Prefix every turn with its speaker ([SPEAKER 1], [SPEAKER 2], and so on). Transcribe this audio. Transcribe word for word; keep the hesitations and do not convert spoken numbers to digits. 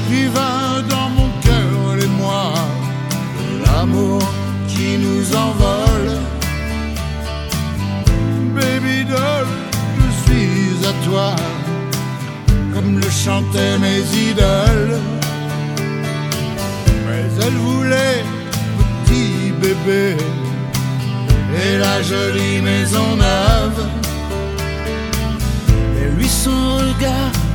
[SPEAKER 1] écrivain dans mon cœur, les mois de l'amour qui nous envole. Baby doll, je suis à toi, comme le chantaient mes idoles. Mais elle voulait petit bébé et la jolie maison neuve. Et lui son regard